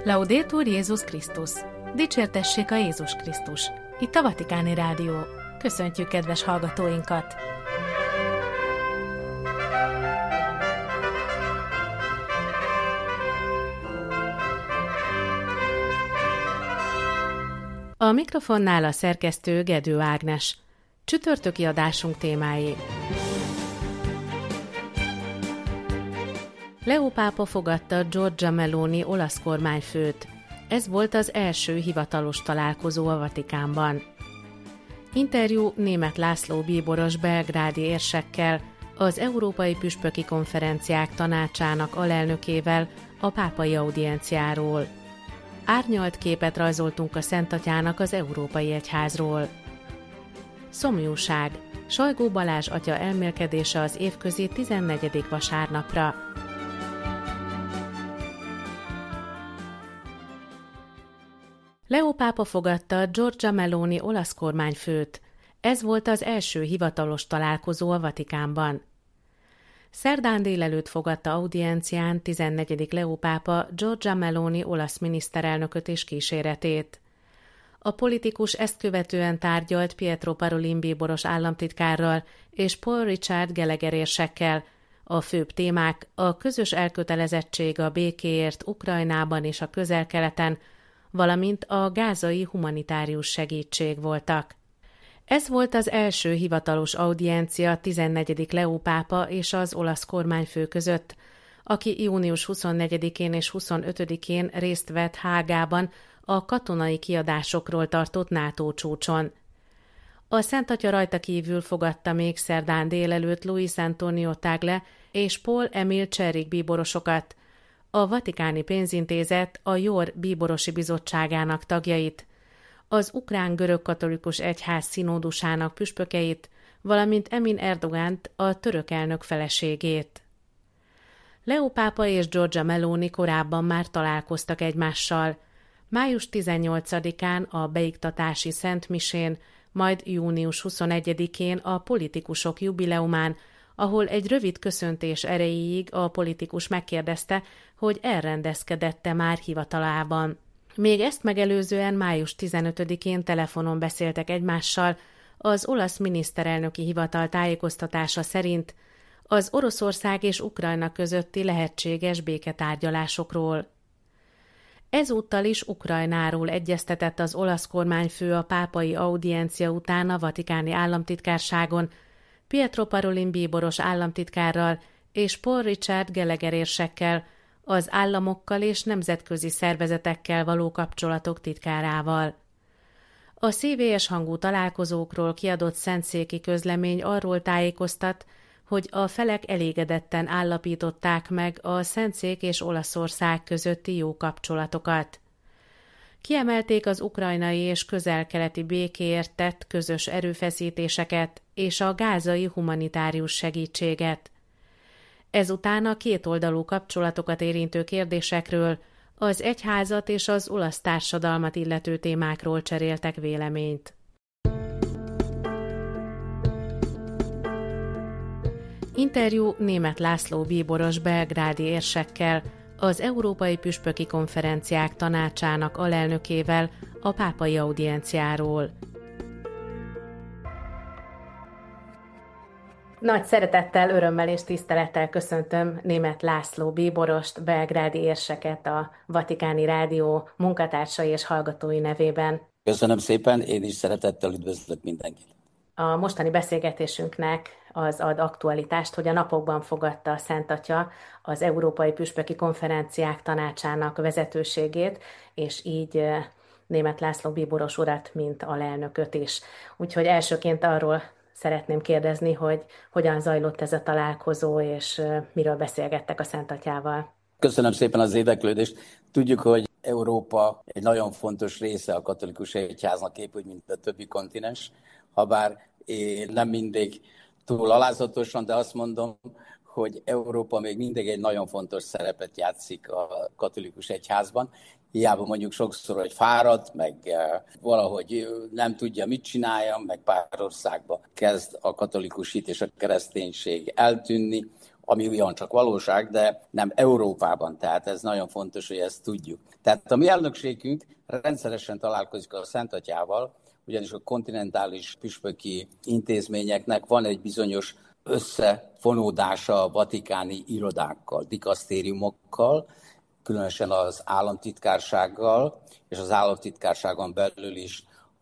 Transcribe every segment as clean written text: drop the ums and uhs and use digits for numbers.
Laudetur Jézus Krisztus! Dicsértessék a Jézus Krisztus! Itt a Vatikáni Rádió. Köszöntjük kedves hallgatóinkat! A mikrofonnál a szerkesztő Gedő Ágnes. Csütörtöki adásunk témái. Leo pápa fogadta Giorgia Meloni olasz kormányfőt. Ez volt az első hivatalos találkozó a Vatikánban. Interjú Németh László bíboros belgrádi érsekkel, az Európai Püspöki Konferenciák Tanácsának alelnökével a pápai audienciáról. Árnyalt képet rajzoltunk a Szent Atyának az Európai Egyházról. Szomjúság. Sajgó Balázs atya elmélkedése az évközi 14. vasárnapra. Leo pápa fogadta Giorgia Meloni olasz kormányfőt. Ez volt az első hivatalos találkozó a Vatikánban. Szerdán délelőtt fogadta audiencián 14. Leo pápa Giorgia Meloni olasz miniszterelnököt és kíséretét. A politikus ezt követően tárgyalt Pietro Parolin bíboros államtitkárral és Paul Richard Gallagher érsekkel. A főbb témák a közös elkötelezettség a békéért Ukrajnában és a Közel-Keleten, valamint a gázai humanitárius segítség voltak. Ez volt az első hivatalos audiencia 14. Leo pápa és az olasz kormányfő között, aki június 24-én és 25-én részt vett Hágában a katonai kiadásokról tartott NATO csúcson. A Szent Atya rajta kívül fogadta még szerdán délelőtt Luis Antonio Tagle és Paul Emil Cserik bíborosokat, a Vatikáni Pénzintézet a JOR bíborosi bizottságának tagjait, az ukrán görögkatolikus egyház színódusának püspökeit, valamint Emin Erdogánt, a török elnök feleségét. Leo pápa és Giorgia Meloni korábban már találkoztak egymással. Május 18-án a beiktatási szentmisén, majd június 21-én a politikusok jubileumán, ahol egy rövid köszöntés erejéig a politikus megkérdezte, hogy elrendezkedette már hivatalában. Még ezt megelőzően május 15-én telefonon beszéltek egymással, az olasz miniszterelnöki hivatal tájékoztatása szerint az Oroszország és Ukrajna közötti lehetséges béketárgyalásokról. Ezúttal is Ukrajnáról egyeztetett az olasz kormányfő a pápai audiencia után a vatikáni államtitkárságon, Pietro Parolin bíboros államtitkárral és Paul Richard Gallagher érsekkel, az államokkal és nemzetközi szervezetekkel való kapcsolatok titkárával. A szívélyes hangú találkozókról kiadott szentszéki közlemény arról tájékoztat, hogy a felek elégedetten állapították meg a Szentszék és Olaszország közötti jó kapcsolatokat. Kiemelték az ukrajnai és közel-keleti békéért tett közös erőfeszítéseket és a gázai humanitárius segítséget. Ezután a kétoldalú kapcsolatokat érintő kérdésekről, az egyházat és az olasz társadalmat illető témákról cseréltek véleményt. Interjú Németh László bíboros belgrádi érsekkel, az Európai Püspöki Konferenciák Tanácsának alelnökével a pápai audienciáról. Nagy szeretettel, örömmel és tisztelettel köszöntöm Németh László bíborost, belgrádi érseket a Vatikáni Rádió munkatársai és hallgatói nevében. Köszönöm szépen, én is szeretettel üdvözlök mindenkit. A mostani beszélgetésünknek az ad aktualitást, hogy a napokban fogadta a Szent Atya az Európai Püspöki Konferenciák Tanácsának vezetőségét, és így Németh László bíboros urat, mint alelnököt is. Úgyhogy elsőként arról szeretném kérdezni, hogy hogyan zajlott ez a találkozó, és miről beszélgettek a Szent Atyával. Köszönöm szépen az érdeklődést. Tudjuk, hogy Európa egy nagyon fontos része a katolikus egyháznak, épp úgy, mint a többi kontinens. Habár én nem mindig túl alázatosan, de azt mondom, hogy Európa még mindig egy nagyon fontos szerepet játszik a katolikus egyházban. Hiába mondjuk sokszor, hogy fáradt, meg valahogy nem tudja, mit csinálja, meg pár országban kezd a katolikus hit és a kereszténység eltűnni. ami ugyancsak valóság, de nem Európában. Tehát ez nagyon fontos, hogy ezt tudjuk. Tehát a mi elnökségünk rendszeresen találkozik a Szent Atyával, ugyanis a kontinentális püspöki intézményeknek van egy bizonyos összefonódása a vatikáni irodákkal, dikasztériumokkal, különösen az államtitkársággal, és az államtitkárságon belül is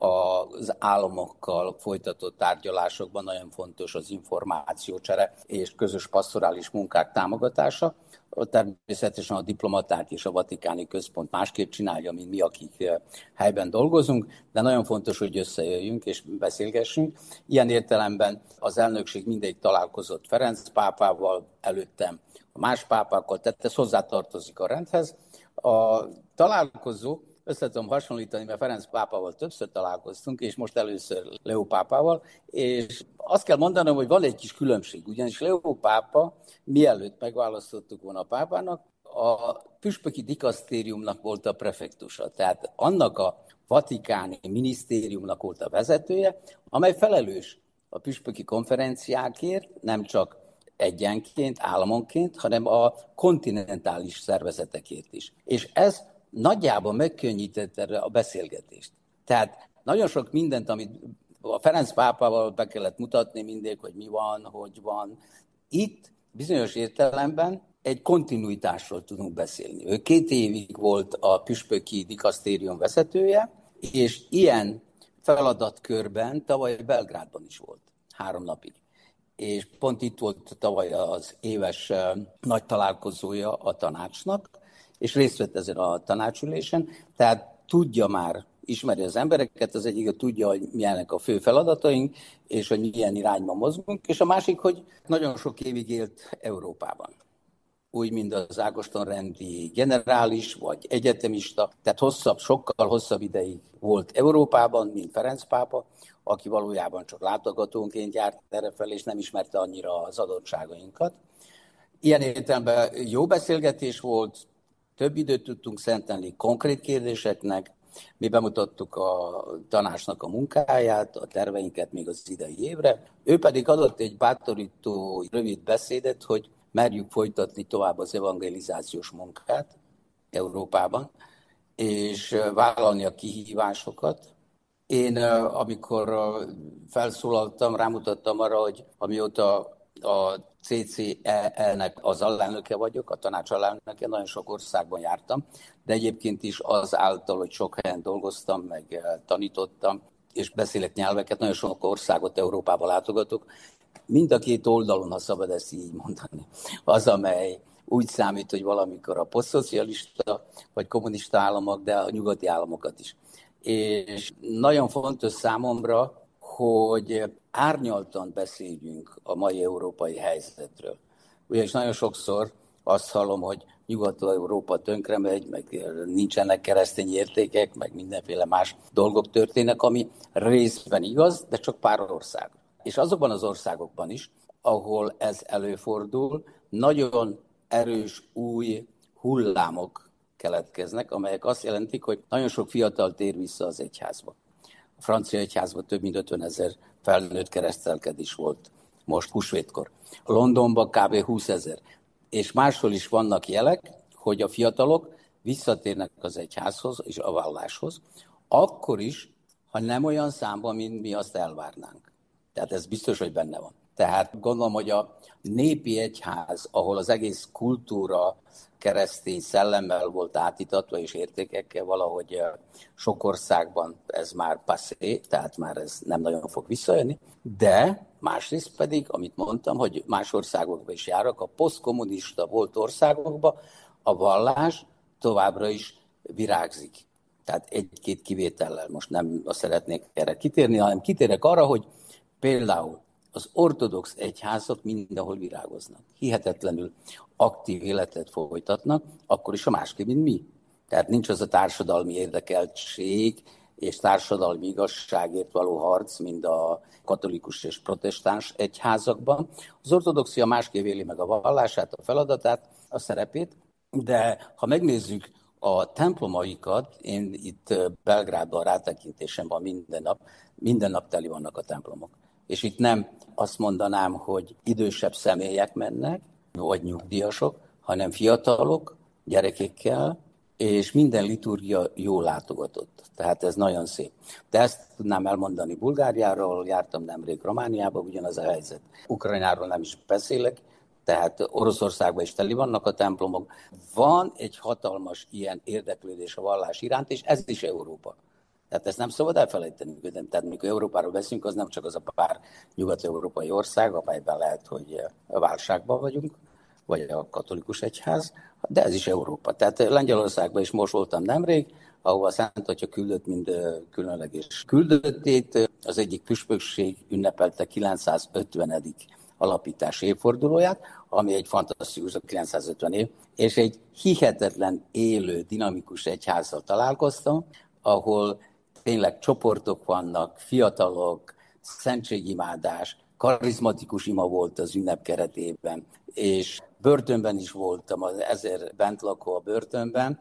az államokkal folytatott tárgyalásokban nagyon fontos az információcsere és közös pastorális munkák támogatása. Természetesen a diplomaták és a vatikáni központ másképp csinálja, mint mi, akik helyben dolgozunk, de nagyon fontos, hogy összejöjjünk és beszélgessünk. Ilyen értelemben az elnökség mindig találkozott Ferenc pápával, előttem a más pápákkal, tehát ez hozzátartozik a rendhez. A találkozó, össze tudom hasonlítani, mert Ferenc pápával többször találkoztunk, és most először Leó pápával, és azt kell mondanom, hogy van egy kis különbség, ugyanis Leó pápa, mielőtt megválasztottuk volna a pápának, a püspöki dikasztériumnak volt a prefektusa, tehát annak a vatikáni minisztériumnak volt a vezetője, amely felelős a püspöki konferenciákért, nem csak egyenként, államonként, hanem a kontinentális szervezetekért is. És ez nagyjából megkönnyítette a beszélgetést. Tehát nagyon sok mindent, amit a Ferenc pápával be kellett mutatni mindig, hogy mi van, hogy van. Itt bizonyos értelemben egy kontinuitásról tudunk beszélni. Ő 2 évig volt a püspöki dikasztérium vezetője, és ilyen feladatkörben tavaly Belgrádban is volt 3 napig. És pont itt volt tavaly az éves nagy találkozója a tanácsnak, és részt vett ezen a tanácsülésen, tehát tudja már, ismeri az embereket, az egyik, hogy tudja, hogy milyenek a fő feladataink, és hogy milyen irányba mozgunk, és a másik, hogy nagyon sok évig élt Európában. Úgy, mint az Ágoston-rendi generális, vagy egyetemista, tehát sokkal hosszabb ideig volt Európában, mint Ferenc pápa, aki valójában csak látogatónként járt errefelé, és nem ismerte annyira az adottságainkat. Ilyen értelemben jó beszélgetés volt, több időt tudtunk szentelni konkrét kérdéseknek, mi bemutattuk a tanácsnak a munkáját, a terveinket még az idei évre. Ő pedig adott egy bátorító rövid beszédet, hogy merjük folytatni tovább az evangelizációs munkát Európában, és vállalni a kihívásokat. Én, amikor felszólaltam, rámutattam arra, hogy amióta a CCE-nek az alelnöke vagyok, a tanács alelnöke, nagyon sok országban jártam, de egyébként is azáltal, hogy sok helyen dolgoztam, meg tanítottam, és beszélek nyelveket, nagyon sok országot Európába látogatok. Mind a 2 oldalon, ha szabad ezt így mondani, az, amely úgy számít, hogy valamikor a posztszocialista vagy kommunista államok, de a nyugati államokat is. És nagyon fontos számomra, hogy árnyaltan beszéljünk a mai európai helyzetről. Ugyanis nagyon sokszor azt hallom, hogy Nyugat-Európa tönkre megy, meg nincsenek keresztény értékek, meg mindenféle más dolgok történnek, ami részben igaz, de csak pár ország. És azokban az országokban is, ahol ez előfordul, nagyon erős új hullámok keletkeznek, amelyek azt jelentik, hogy nagyon sok fiatal tér vissza az egyházba. A francia egyházban több mint 50 000 felnőtt keresztelkedés volt most húsvétkor. Londonban kb. 20 000. És máshol is vannak jelek, hogy a fiatalok visszatérnek az egyházhoz és a valláshoz, akkor is, ha nem olyan számban, mint mi azt elvárnánk. Tehát ez biztos, hogy benne van. Tehát gondolom, hogy a népi egyház, ahol az egész kultúra keresztény szellemmel volt átítatva és értékekkel, valahogy sok országban ez már passé, tehát már ez nem nagyon fog visszajönni, de másrészt pedig, amit mondtam, hogy más országokban is járok, a posztkommunista volt országokban a vallás továbbra is virágzik. Tehát 1-2 kivétellel, most nem azt szeretnék erre kitérni, hanem kitérek arra, hogy például az ortodox egyházak mindenhol virágoznak. Hihetetlenül aktív életet folytatnak, akkor is a másképp, mint mi. Tehát nincs az a társadalmi érdekeltség és társadalmi igazságért való harc, mint a katolikus és protestáns egyházakban. Az ortodoxia másképp éli meg a vallását, a feladatát, a szerepét, de ha megnézzük a templomaikat, én itt Belgrádban rátekintésem van minden nap teli vannak a templomok. És itt nem azt mondanám, hogy idősebb személyek mennek, vagy nyugdíjasok, hanem fiatalok, gyerekekkel, és minden liturgia jól látogatott. Tehát ez nagyon szép. De ezt tudnám elmondani Bulgáriáról, jártam nemrég Romániába, ugyanaz a helyzet. Ukrajnáról nem is beszélek, tehát Oroszországban is teli vannak a templomok. Van egy hatalmas ilyen érdeklődés a vallás iránt, és ez is Európa. Tehát ezt nem szabad elfelejteni. Tehát mikor Európáról beszélünk, az nem csak az a pár nyugat-európai ország, amelyben lehet, hogy válságban vagyunk, vagy a katolikus egyház, de ez is Európa. Tehát Lengyelországban is most voltam nemrég, ahol a Szent Atya küldött mind különleges küldöttét. Az egyik püspökség ünnepelte 950. alapítási évfordulóját, ami egy fantasztikus 950 év, és egy hihetetlen élő, dinamikus egyházzal találkoztam, ahol tényleg csoportok vannak, fiatalok, szentségimádás, karizmatikus ima volt az ünnep keretében, és börtönben is voltam, az 1000 bentlakó a börtönben,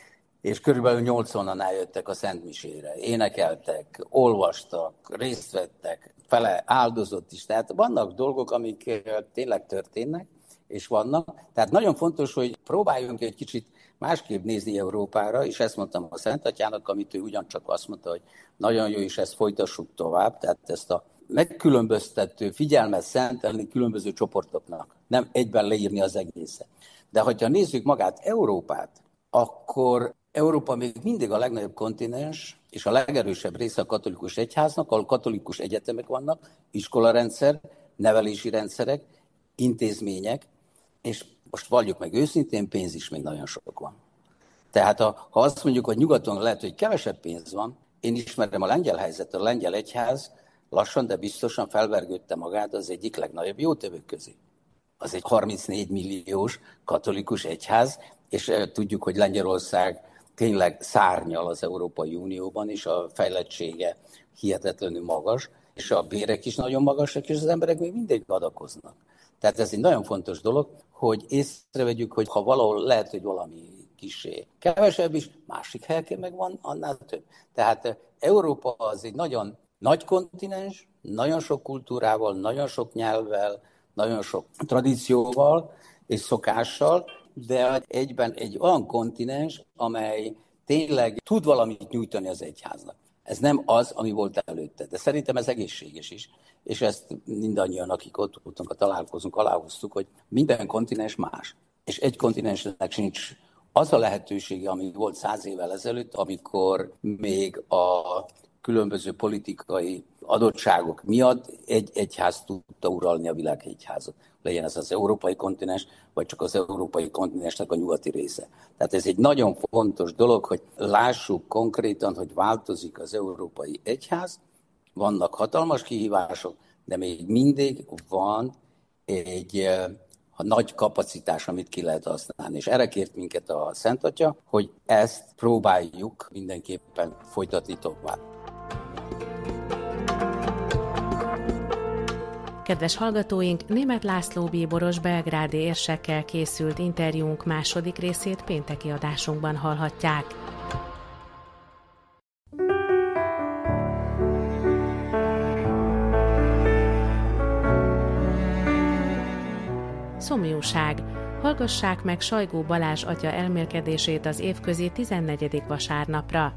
és körülbelül 80-an eljöttek a Szentmisére. Énekeltek, olvastak, részt vettek, fele áldozott is. Tehát vannak dolgok, amik tényleg történnek, és vannak. Tehát nagyon fontos, hogy próbáljunk egy kicsit másképp nézni Európára, és ezt mondtam a Szent Atyának, amit ő ugyancsak azt mondta, hogy nagyon jó, és ezt folytassuk tovább, tehát ezt a megkülönböztető figyelmet szentelni különböző csoportoknak, nem egyben leírni az egészet. De hogyha nézzük magát Európát, akkor Európa még mindig a legnagyobb kontinens, és a legerősebb része a katolikus egyháznak, ahol katolikus egyetemek vannak, iskolarendszer, nevelési rendszerek, intézmények, és most valljuk meg őszintén, pénz is még nagyon sok van. Tehát ha azt mondjuk, hogy nyugaton lehet, hogy kevesebb pénz van, én ismerem a lengyel helyzetet, a lengyel egyház lassan, de biztosan felvergődte magát az egyik legnagyobb jótevők közé. Az egy 34 milliós katolikus egyház, és tudjuk, hogy Lengyelország tényleg szárnyal az Európai Unióban, és a fejlettsége hihetetlenül magas, és a bérek is nagyon magasak, és az emberek még mindig adakoznak. Tehát ez egy nagyon fontos dolog, hogy észrevegyük, hogy ha valahol lehet, hogy valami kissé kevesebb is, másik helyen meg van, annál több. Tehát Európa az egy nagyon nagy kontinens, nagyon sok kultúrával, nagyon sok nyelvvel, nagyon sok tradícióval és szokással, de egyben egy olyan kontinens, amely tényleg tud valamit nyújtani az egyháznak. Ez nem az, ami volt előtte, de szerintem ez egészséges is. És ezt mindannyian, akik ott voltunk, találkozunk, aláhoztuk, hogy minden kontinens más. És egy kontinensnek sincs az a lehetősége, ami volt 100 évvel ezelőtt, amikor még a különböző politikai adottságok miatt egy egyház tudta uralni a világ egyházat. Legyen ez az európai kontinens, vagy csak az európai kontinensnek a nyugati része. Tehát ez egy nagyon fontos dolog, hogy lássuk konkrétan, hogy változik az európai egyház, vannak hatalmas kihívások, de még mindig van egy nagy kapacitás, amit ki lehet használni. És erre kért minket a Szent Atya, hogy ezt próbáljuk mindenképpen folytatni tovább. Kedves hallgatóink, Németh László bíboros belgrádi érsekkel készült interjúnk második részét pénteki adásunkban hallhatják. Szomjúság. Hallgassák meg Sajgó Balázs atya elmélkedését az évközi 14. vasárnapra.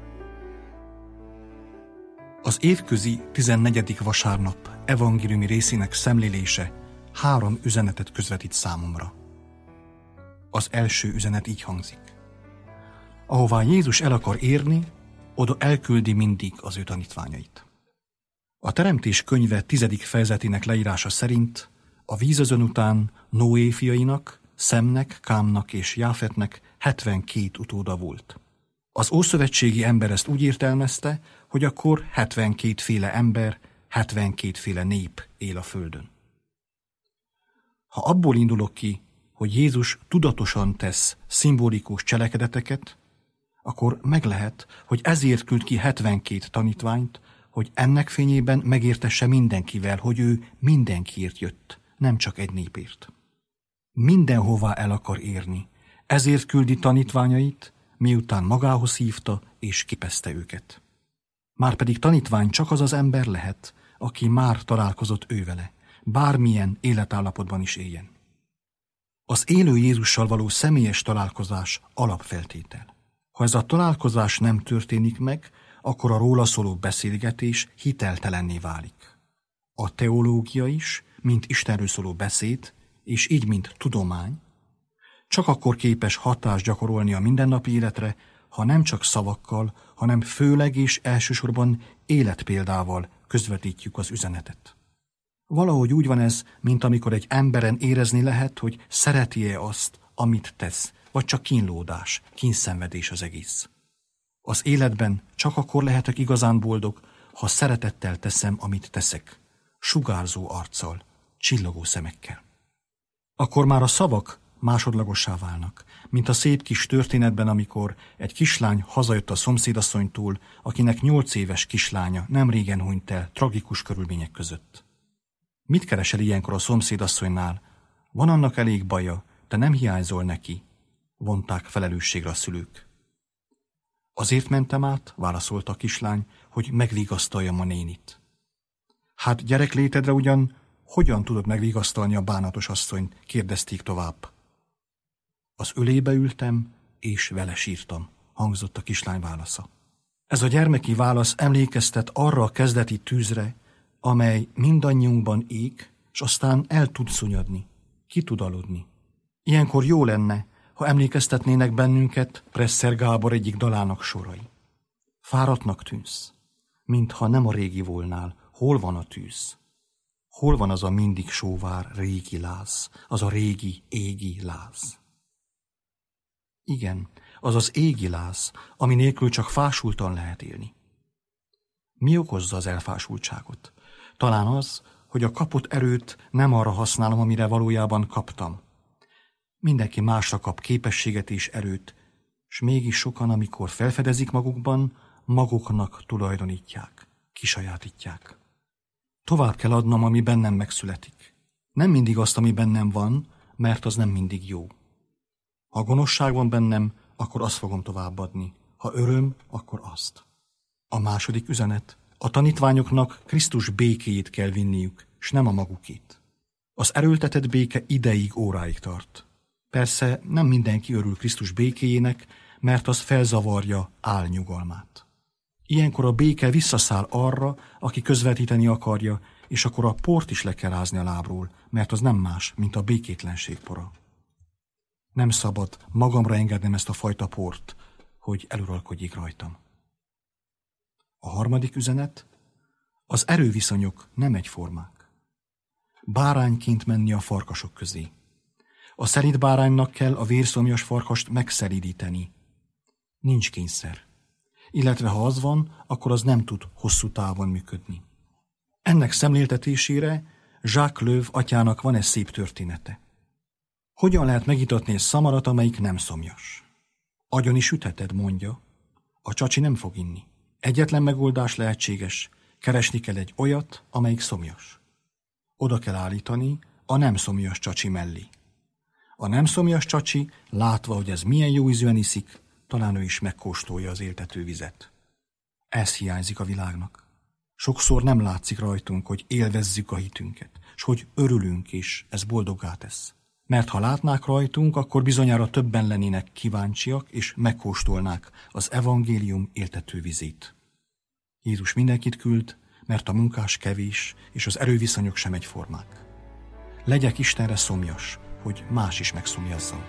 Az évközi 14. vasárnap evangéliumi részének szemlélése 3 üzenetet közvetít számomra. Az első üzenet így hangzik. Ahová Jézus el akar érni, oda elküldi mindig az ő tanítványait. A Teremtés könyve 10. fejezetének leírása szerint a vízözön után Noé fiainak, Szemnek, Kámnak és Jáfetnek 72 utóda volt. Az ószövetségi ember ezt úgy értelmezte, hogy akkor 72 féle ember, 72 féle nép él a földön. Ha abból indulok ki, hogy Jézus tudatosan tesz szimbolikus cselekedeteket, akkor meg lehet, hogy ezért küld ki 72 tanítványt, hogy ennek fényében megértesse mindenkivel, hogy ő mindenkiért jött, nem csak egy népért. Mindenhová el akar érni, ezért küldi tanítványait, miután magához hívta és képezte őket. Márpedig tanítvány csak az az ember lehet, aki már találkozott ővele, bármilyen életállapotban is éljen. Az élő Jézussal való személyes találkozás alapfeltétel. Ha ez a találkozás nem történik meg, akkor a róla szóló beszélgetés hiteltelenné válik. A teológia is, mint Istenről szóló beszéd, és így, mint tudomány, csak akkor képes hatást gyakorolni a mindennapi életre, ha nem csak szavakkal, hanem főleg és elsősorban életpéldával közvetítjük az üzenetet. Valahogy úgy van ez, mint amikor egy emberen érezni lehet, hogy szereti-e azt, amit tesz, vagy csak kínlódás, kínszenvedés az egész. Az életben csak akkor lehetek igazán boldog, ha szeretettel teszem, amit teszek, sugárzó arccal, csillogó szemekkel. Akkor már a szavak másodlagossá válnak, mint a szép kis történetben, amikor egy kislány hazajött a szomszédasszonytól, akinek 8 éves kislánya nem régen hunyt el tragikus körülmények között. Mit keresel ilyenkor a szomszédasszonynál? Van annak elég baja, te nem hiányzol neki, vonták felelősségre a szülők. Azért mentem át, válaszolta a kislány, hogy megvigasztaljam a nénit. Hát gyereklétedre ugyan hogyan tudod megvigasztalni a bánatos asszonyt? Kérdezték tovább. Az ölébe ültem, és vele sírtam, hangzott a kislány válasza. Ez a gyermeki válasz emlékeztet arra a kezdeti tűzre, amely mindannyiunkban ég, és aztán el tud szunnyadni, ki tud aludni. Ilyenkor jó lenne, ha emlékeztetnének bennünket Presser Gábor egyik dalának sorai. Fáradtnak tűnsz, mintha nem a régi volnál. Hol van a tűz? Hol van az a mindig sóvár régi láz, az a régi égi láz? Igen, az az égi láz, ami nélkül csak fásultan lehet élni. Mi okozza az elfásultságot? Talán az, hogy a kapott erőt nem arra használom, amire valójában kaptam. Mindenki másra kap képességet és erőt, s mégis sokan, amikor felfedezik magukban, maguknak tulajdonítják, kisajátítják. Tovább kell adnom, ami bennem megszületik. Nem mindig azt, ami bennem van, mert az nem mindig jó. Ha gonoszság van bennem, akkor azt fogom továbbadni. Ha öröm, akkor azt. A második üzenet. A tanítványoknak Krisztus békéjét kell vinniük, s nem a magukét. Az erőltetett béke ideig, óráig tart. Persze nem mindenki örül Krisztus békéjének, mert az felzavarja álnyugalmát. Ilyenkor a béke visszaszáll arra, aki közvetíteni akarja, és akkor a port is le kell rázni a lábról, mert az nem más, mint a békétlenség pora. Nem szabad magamra engednem ezt a fajta port, hogy eluralkodjék rajtam. A harmadik üzenet, az erőviszonyok nem egyformák. Bárányként menni a farkasok közé. A szelíd báránynak kell a vérszomjas farkast megszelídíteni. Nincs kényszer. Illetve ha az van, akkor az nem tud hosszú távon működni. Ennek szemléltetésére Jacques Löw atyának van egy szép története. Hogyan lehet megitatni egy szamarat, amelyik nem szomjas? Agyon is ütheted, mondja. A csacsi nem fog inni. Egyetlen megoldás lehetséges, keresni kell egy olyat, amelyik szomjas. Oda kell állítani a nem szomjas csacsi mellé. A nem szomjas csacsi, látva, hogy ez milyen jó ízűen iszik, talán ő is megkóstolja az éltető vizet. Ez hiányzik a világnak. Sokszor nem látszik rajtunk, hogy élvezzük a hitünket, s hogy örülünk is, ez boldoggá tesz. Mert ha látnák rajtunk, akkor bizonyára többen lennének kíváncsiak, és megkóstolnák az evangélium éltető vizét. Jézus mindenkit küld, mert a munkás kevés, és az erőviszonyok sem egyformák. Legyek Istenre szomjas, hogy más is megszomjazzon.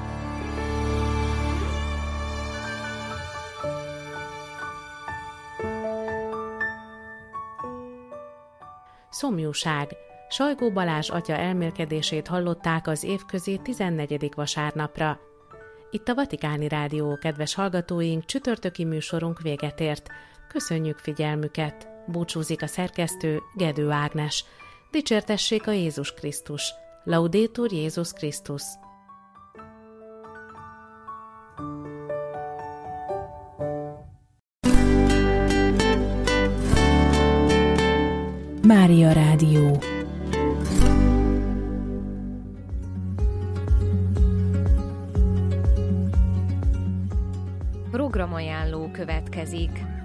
Szomjúság. Sajgó Balázs atya elmélkedését hallották az évközi 14. vasárnapra. Itt a Vatikáni Rádió, kedves hallgatóink, csütörtöki műsorunk véget ért. Köszönjük figyelmüket! Búcsúzik a szerkesztő, Gedő Ágnes. Dicsértessék a Jézus Krisztus! Laudetur Jézus Krisztus! Mária Rádió. Programajánló következik.